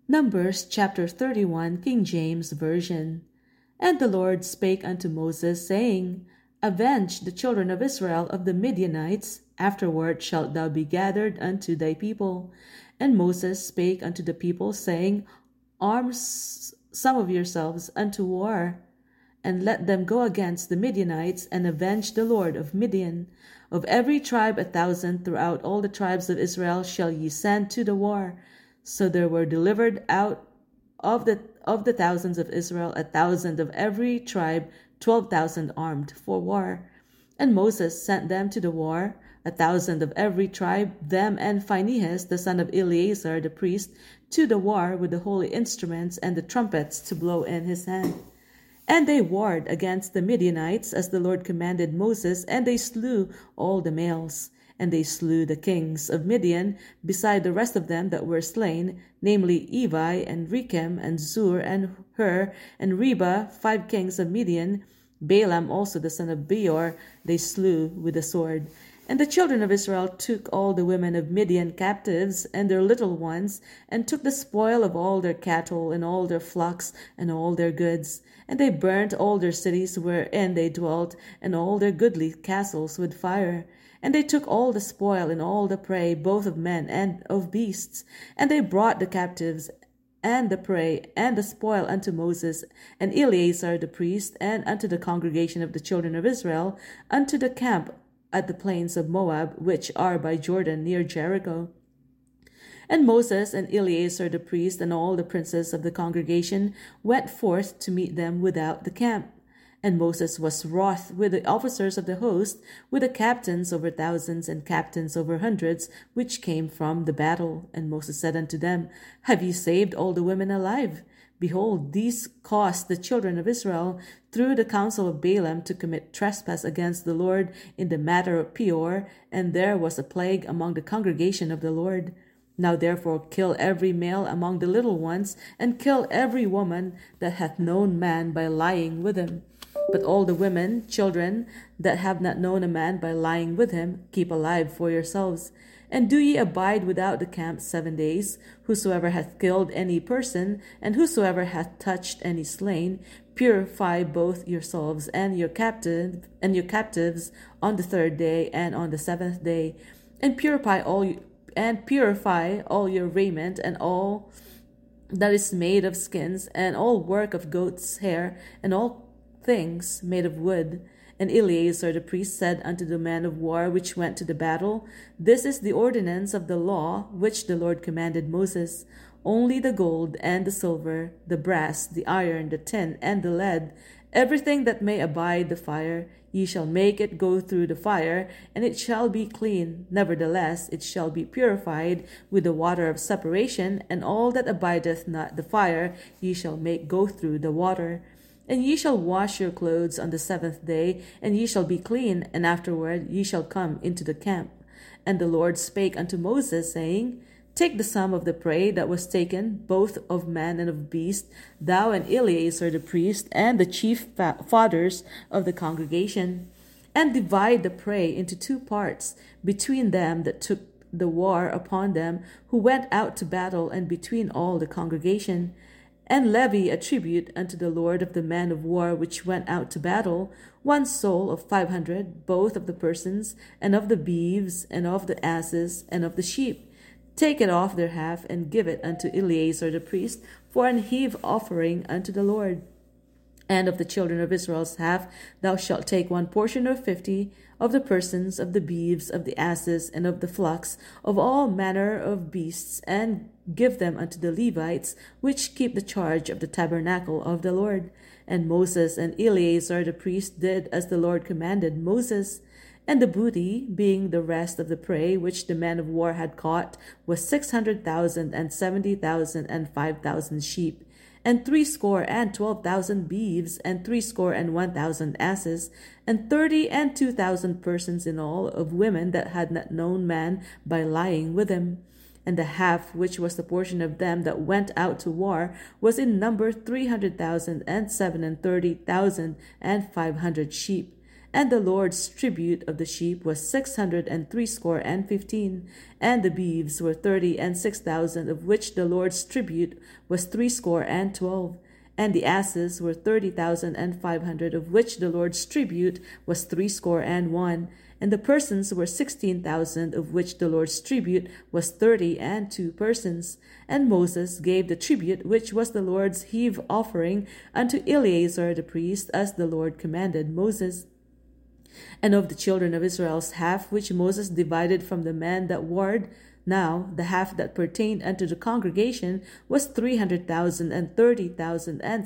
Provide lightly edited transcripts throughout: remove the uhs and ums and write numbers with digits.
Numbers chapter 31, King James Version. And the Lord spake unto Moses, saying, Avenge the children of Israel of the Midianites, afterward shalt thou be gathered unto thy people. And Moses spake unto the people, saying, Arm some of yourselves unto war, and let them go against the Midianites, and avenge the Lord of Midian. Of every tribe 1,000 throughout all the tribes of Israel shall ye send to the war. So there were delivered out of the thousands of Israel 1,000 of every tribe, 12,000 armed for war. And Moses sent them to the war, 1,000 of every tribe, them and Phinehas the son of Eleazar the priest, to the war with the holy instruments and the trumpets to blow in his hand. And they warred against the Midianites as the Lord commanded Moses, and they slew all the males. And they slew the kings of Midian, beside the rest of them that were slain, namely Evi, and Rechem, and Zur, and Hur, and Reba, 5 kings of Midian. Balaam also the son of Beor they slew with the sword. And the children of Israel took all the women of Midian captives, and their little ones, and took the spoil of all their cattle, and all their flocks, and all their goods. And they burnt all their cities wherein they dwelt, and all their goodly castles with fire. And they took all the spoil and all the prey, both of men and of beasts. And they brought the captives and the prey and the spoil unto Moses and Eleazar the priest, and unto the congregation of the children of Israel, unto the camp at the plains of Moab, which are by Jordan near Jericho. And Moses and Eleazar the priest and all the princes of the congregation went forth to meet them without the camp. And Moses was wroth with the officers of the host, with the captains over thousands and captains over hundreds, which came from the battle. And Moses said unto them, Have ye saved all the women alive? Behold, these caused the children of Israel, through the counsel of Balaam, to commit trespass against the Lord in the matter of Peor, and there was a plague among the congregation of the Lord. Now therefore kill every male among the little ones, and kill every woman that hath known man by lying with him. But all the women, children, that have not known a man by lying with him, keep alive for yourselves. And do ye abide without the camp 7 days. Whosoever hath killed any person, and whosoever hath touched any slain, purify both yourselves and your captives on the 3rd day and on the 7th day, and purify all your raiment, and all that is made of skins, and all work of goat's hair, and all things made of wood. And Eleazar the priest said unto the man of war which went to the battle, This is the ordinance of the law which the Lord commanded Moses. Only the gold and the silver, the brass, the iron, the tin, and the lead, everything that may abide the fire, ye shall make it go through the fire, and it shall be clean. Nevertheless, it shall be purified with the water of separation, and all that abideth not the fire ye shall make go through the water. And ye shall wash your clothes on the 7th day, and ye shall be clean, and afterward ye shall come into the camp. And the Lord spake unto Moses, saying, Take the sum of the prey that was taken, both of man and of beast, thou and Eleazar the priest, and the chief fathers of the congregation, and divide the prey into 2 parts, between them that took the war upon them, who went out to battle, and between all the congregation. And levy a tribute unto the Lord of the men of war which went out to battle, 1 soul of 500, both of the persons, and of the beeves, and of the asses, and of the sheep. Take it off their half, and give it unto Eleazar the priest for an heave offering unto the Lord. And of the children of Israel's half thou shalt take 1 portion of 50 of the persons, of the beeves, of the asses, and of the flocks, of all manner of beasts, and give them unto the Levites, which keep the charge of the tabernacle of the Lord. And Moses and Eleazar the priest did as the Lord commanded Moses. And the booty, being the rest of the prey which the men of war had caught, was 600,000, and 70,000, and 5,000 sheep, and 62,000 beeves, and 61,000 asses, and 32,000 persons in all, of women that had not known man by lying with him. And the half which was the portion of them that went out to war was in number 300,000, and 37,500 sheep. And the Lord's tribute of the sheep was 660 and the beeves were 36,000, of which the Lord's tribute was 312. And the asses were 30,500, of which the Lord's tribute was 61. And the persons were 16,000, of which the Lord's tribute was 32 persons. And Moses gave the tribute, which was the Lord's heave offering, unto Eleazar the priest, as the Lord commanded Moses. And of the children of Israel's half, which Moses divided from the men that warred, now the half that pertained unto the congregation was 300,000, and 30,000, and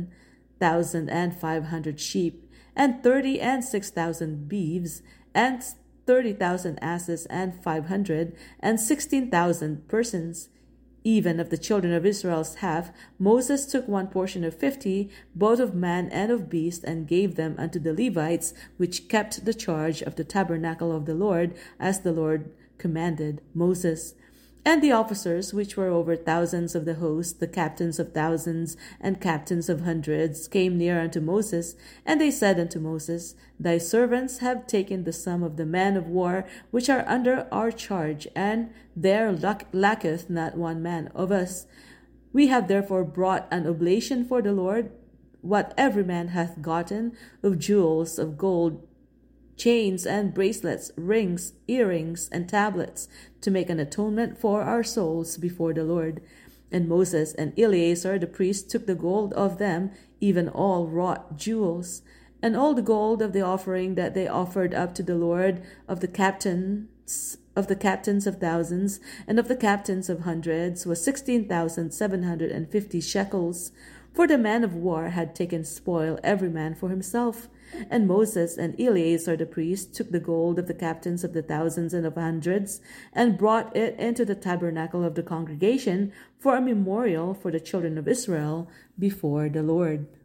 7,500 sheep, and 36,000 beeves, and 30,000 asses, and 516,000 persons. Even of the children of Israel's half, Moses took one portion of 50, both of man and of beast, and gave them unto the Levites, which kept the charge of the tabernacle of the Lord, as the Lord commanded Moses. And the officers which were over thousands of the host, the captains of thousands and captains of hundreds, came near unto Moses, and they said unto Moses, Thy servants have taken the sum of the men of war which are under our charge, and there lacketh not one man of us. We have therefore brought an oblation for the Lord, what every man hath gotten, of jewels, of gold, chains and bracelets, rings, earrings, and tablets, to make an atonement for our souls before the Lord. And Moses and Eleazar the priest took the gold of them, even all wrought jewels, and all the gold of the offering that they offered up to the Lord, of the captains of thousands, and of the captains of hundreds, was 16,750 shekels. For the man of war had taken spoil every man for himself. And Moses and Eleazar the priest took the gold of the captains of the thousands and of hundreds, and brought it into the tabernacle of the congregation for a memorial for the children of Israel before the Lord.